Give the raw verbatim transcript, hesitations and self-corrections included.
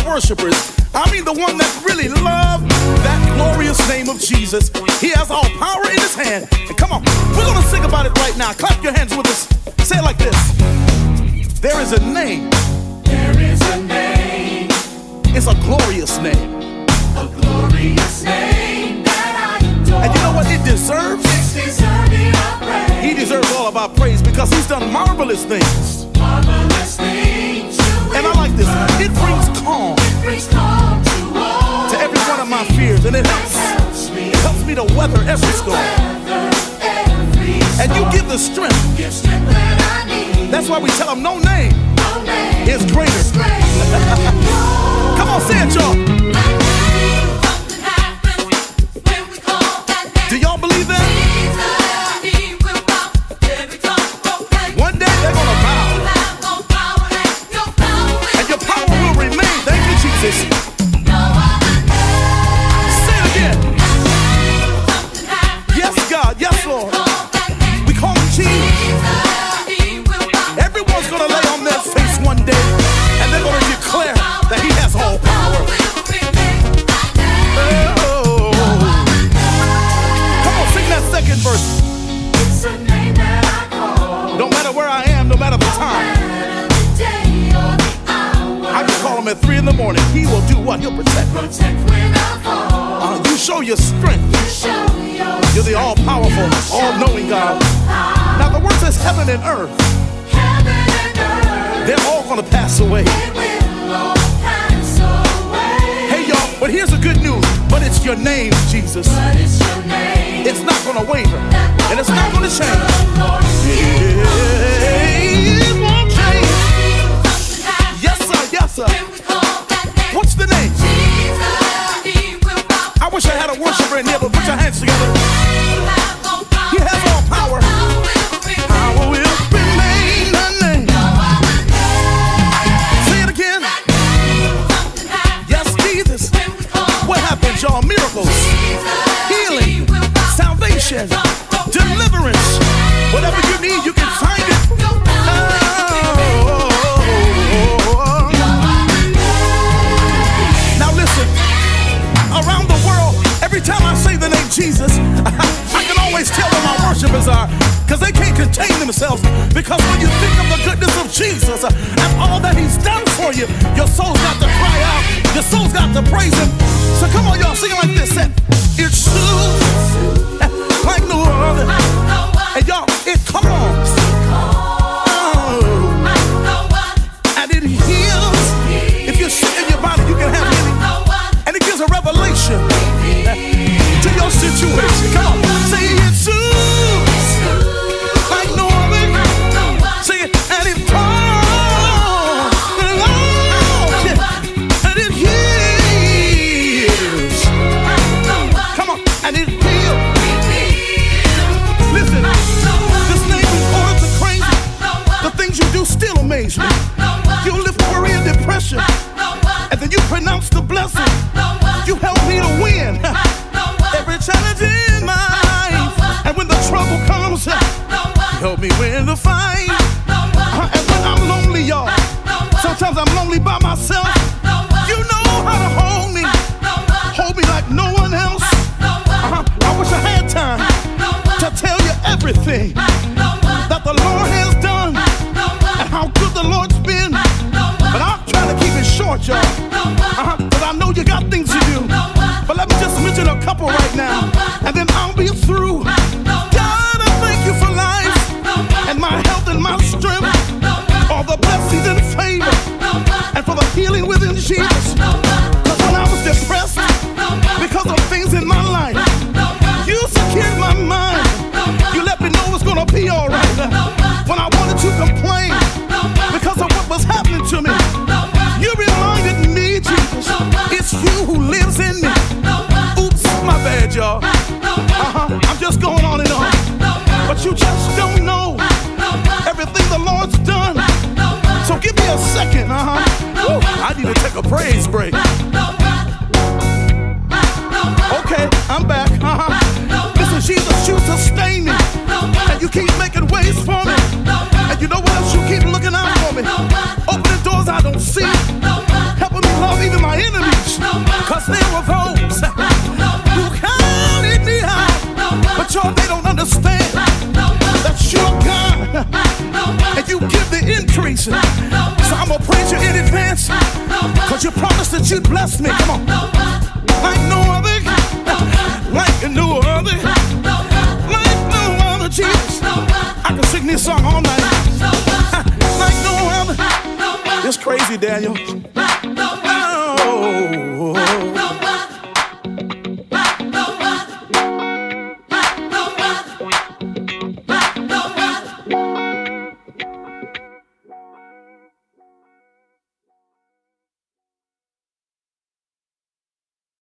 worshipers, I mean the one that really love that glorious name of Jesus. He has all power in his hand. And come on, we're gonna sing about it right now. Clap your hands with us. Say it like this. There is a name. There is a name. It's a glorious name. A glorious name that I adore. And you know what it deserves? It's deserving of praise. He deserves all of our praise because he's done marvelous things. Marvelous things. And I like this. It brings calm. It brings calm to all. To every one of my fears. And it helps. Helps me. It helps me to weather every storm. Weather every storm. And you give the strength. Give strength that I need. That's why we tell them no name No name is greater. is greater. Come on, say it, y'all. Something happens when we call that name. Do y'all believe that? Jesus, he will bow. Every tongue proclaim. One day they're gonna You bow. have no power and your power will And your power will remain. Thank you, Jesus. no other name. Say it again. Something happens Yes, God. Yes, Lord. call that name. We call him Jesus. Jesus, he will bow. Everyone's gonna lay on their face one day, and they're gonna declare that he has all power. Oh. Come on, sing that second verse. It's a name that I call. No matter where I am, no matter the time, The day or the hour. I can call him at three in the morning. He will do what? He'll protect me. Protect when I fall. Uh, you show your strength. Show your You're the all-powerful, all-knowing God. Now the word says heaven and earth, heaven and earth. they're all gonna pass away. It will all pass away. Hey y'all, but here's the good news. But it's your name, Jesus. But it's your name. It's not gonna waver, and it's not gonna change. Lord, It won't change. something happens Yes, sir. Yes, sir. when we call that name. What's the name? Jesus, he will bow. I wish I had a worshiper in here, but put your hands together. You have no power. He has all power. Power will remain. Power will remain the name. No other name. Say it again. Something happens Yes, Jesus. when we call What happens, y'all? Miracles, healing, salvation, deliverance. Whatever you need, you can find it. Oh. Now listen, around the world, every time I say the name Jesus, I can always tell where my worshipers are, because they can't contain themselves. Because when you think of the goodness of Jesus and all that he's done for you, your soul's got to cry out, your soul's got to praise him. So come on, y'all, sing it like this. Say, it's true, like no other. And y'all, it calms. Oh. And it heals. If you're sick in your body, you can have healing. And it gives a revelation to your situation. Come on, say it's true, like no other. Say it, and it calms. And it heals. Come on, and it heals. Listen, this name is ordered to crazy. The things you do still amaze me. You lift worry and depression, and then you pronounce the blessing. You help me to win every challenge in my life. And when the trouble comes, help me win the fight. Uh, And when I'm lonely, y'all, sometimes I'm lonely by myself. You know how to hold me, hold me like no one else. Uh-huh. I wish I had time to tell you everything that the Lord has done and how good the Lord's been. But I'm trying to keep it short, y'all, uh-huh, because I know you got things to do. But let me just mention a couple right now, and then I'll be through. God, I thank you for life and my health and my strength, all the blessings and favor, and for the healing within Jesus. Because when I was depressed because of things in my life, you secured my mind. You let me know it's gonna be alright. When I wanted to complain because of what was happening to me, you reminded me, Jesus, it's you who lives in me. Oops, my bad, y'all. you'd bless me. Come on. Like no other. Like no other. Like no other, Jesus. I can sing this song all night. Like no other. It's crazy, Daniel. Oh.